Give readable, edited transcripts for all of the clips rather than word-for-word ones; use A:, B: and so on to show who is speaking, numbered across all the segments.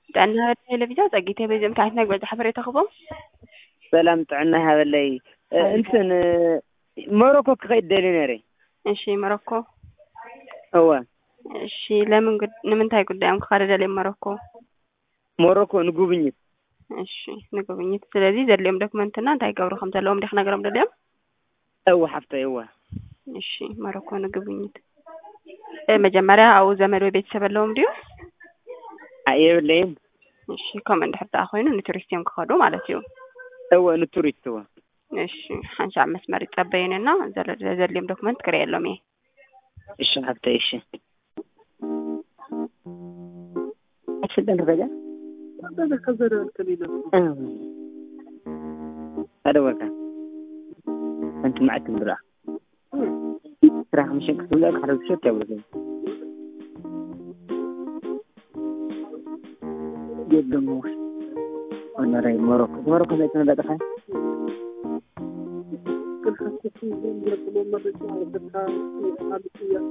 A: طعنا الفيزا زقيتي بيزم تاعتنا قبل حفري تخبم
B: سلام طعنا هبلي انتن موروكو كغيد دلينري
A: እሺ ሞሮኮ
B: هو
A: እሺ ለምን ታይ ጉዳይም ከካረደ ላይ
B: ሞሮኮ ንጉብኝት
A: እሺ ንጉብኝት ስለዚህ ዘለም ዶክመንትና እንታይ ገብሩ ከም ዘለዎም ዲኽ ነገሮም ደለም
B: او حفتي هو
A: እሺ ሞሮኮ ንጉብኝት መጀመሪያ አው ዘመድ ወይ ቤተሰብ ለዎም ዲዩ
B: አይብለይም
A: እሺ ኮመንድ ሕጣ ኮይኑ ንቱሪስቲም ከኸዱ ማለት እዩ
B: هو ንቱሪስት هو
A: እሺ ሓንሻ መስመር ይጠበይንና ዘለም ዶክመንት ክሬየሎም ይ
B: እሺ حفتي እሺ أشد الرجال
C: هذا كذا الكليل
B: هذا وكان أنت معك برا راح مشيك تقولك حرب شو تبغى جد موش أنا راي موروكو بيتنا ده كفاية
C: كل حاجة فيه يقولون ما بيسمع بدها حالتية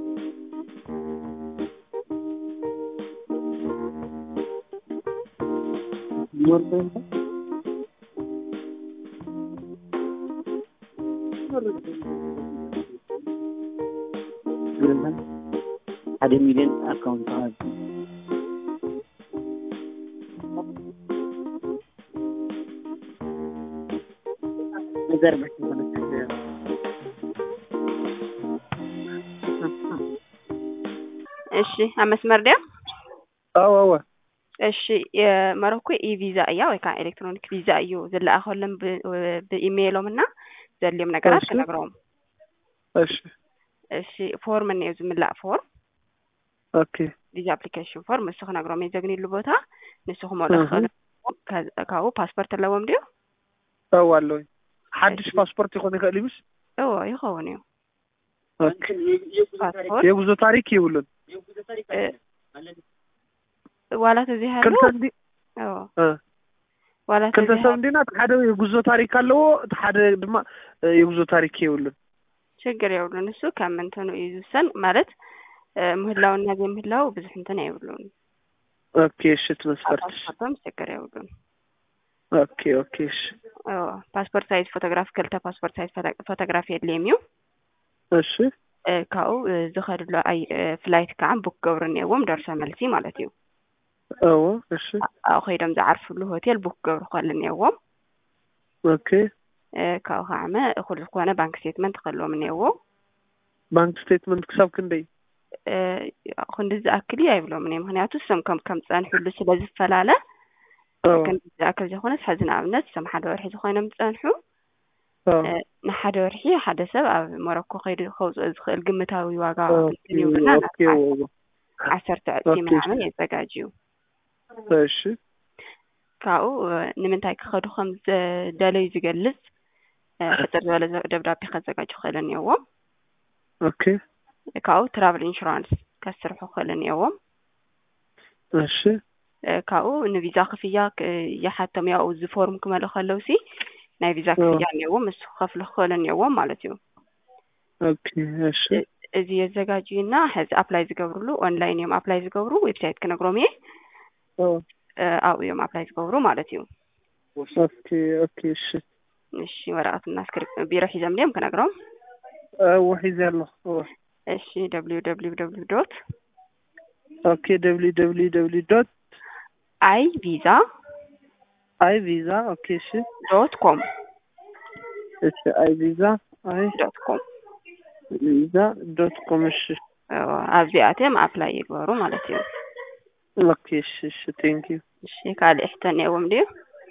B: موروكو ada million account card. Nazar basi mana?
A: እሺ አመስመር ዲያ
B: አዎ
A: እሺ የሞሮኮ ቪዛ እያ ወይ ካ ኤሌክትሮኒክ ቪዛ እዩ ዘለአኸለም በኢሜይሎምና ዘለም ነገራት ከነግረውም
B: እሺ
A: እሺ ፎርም ነው ዝምላእ ፎርም
B: ኦኬ
A: ቪዛ አፕሊኬሽን ፎርም እሱ ከነግረውም የዘግኒሉ ቦታ ንሱ ሞለኸለ ካው ፓስፖርት ለወም ዲዩ
C: አዎ አለኝ ሐዲስ ፓስፖርት ይሆን ይፈልግስ
A: አዎ ይሆን እዩ
B: ኦኬ
A: ፓስፖርት
C: የጉዞ ታሪክ ይውልን
A: ዋላት እዚህ አለ አዎ ዋላት
C: كنت سوندينا حدا የጉዞ ታሪክ አለው حدا ድማ የጉዞ ታሪክ ይውልን
A: ችግር ይውልን እሱ ከመንተኑ ይዙሰን ማለት ምህላውና ዘምህላው ብዙ እንትን አይውሉን
C: ኦኬ እሺ ትመስፈርት
A: አጣም ችግር ይውሉን
C: ኦኬ ኦኬ እሺ
A: አዎ ፓስፖርት ሳይዝ ፎቶግራፍ ከልተ ፓስፖርት ሳይዝ ፎቶግራፍ የለሚው
C: እሺ
A: ካው ዝኸድሉ አይ ፍላይት ካም ቡክ ገብርኔዎም ደርሰ መልሲ ማለት እዩ
C: አዎ እሺ
A: አው ኸይደም ዝዓርፍሉ ሆቴል ቡክ ገብር ኸልኔዎም
C: ኦኬ
A: ካው ኻመ እኹል ዝኾነ ባንክ ስቴትመንት ኸሎም ኔዎ
C: ባንክ ስቴትመንት ክሳብ ክንደይ
A: ክንዲ ዝኣክል አይብሎም እኔ ምክንያቱ ሰም ከም ጸንሑሉ ስለዝፈላለ ክንዲ ዝኣክል ዝኾነ ሕዝና ኣብነት ሰም ሓደ ወርሒ ዝኾነም ጸንሑ ንሓደ ወርሒ ሓደ ሰብ ኣብ ሞሮኮ ኸይዱ ኸውፅእ ዝኽእል ግምታዊ ዋጋ ይውልና 10 ዕፅፊ ምናምን የዘጋጅዩ
C: እሺ
A: ካው ንምንታይ ክኸዱ ከም ደለይ ዝገልጽ ሕፅር ዝበለ ደብዳቤ ከዘጋጅ ኸለኔዎም
C: ኦኬ
A: ካው ትራቨል ኢንሹራንስ ከስርሑ ኸለኔዎም
C: እሺ
A: ካው ንቪዛ ክፍያ ያሓተም ያው ዝፎርም ክመልእ ከለውሲ ናይ ቪዛ ክፍያ ኔዎም እሱ ከፍሉ ኸለኔዎም ማለት እዩ
C: ኦኬ እሺ
A: እዚ የዘጋጅዩና ሕዚ አፕላይ ዝገብሩሉ ኦንላይን እዮም አፕላይ ዝገብሩ ዌብሳይት ክነግሮም እየ አው እዮም አፕላይ ዝገብሩ ማለት እዩ
C: ኦኬ ኦኬ እሺ
A: እሺ ወረቀትና ስክሪፕት ቢሮ ሒዘም ለም ክነግሮም
C: ወሒዘሎ
A: እሺ www.
C: ኦኬ www.
A: iVisa
C: ኦኬ እሺ
A: .com
C: እሺ iVisa
A: .com
C: visa.com እሺ
A: ኣብዚኣተም አፕላይ ይግበሩ ማለት እዩ
C: ኦኬ እሺ እሺ ቴንክ ዩ
A: እሺ ካልእ እሕተኔዎም ዲዩ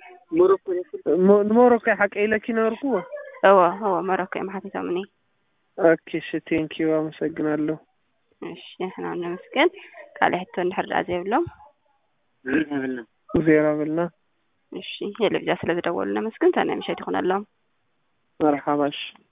C: ሞሮኮ حقي لك نوركو
A: هو ሞሮኮ ማሐተተምኒ
C: ኦኬ እሺ ቴንክ ዩ አመሰግናለሁ
A: እሺ እحنا እንመስገን ካልእ እሕተን ድሕር አዘይብሎም
C: ዜራ ብልና
A: እሺ የለብጃ ስለዝደወሉና መስገን ታና ምሽት ይሆናል
C: مرحبا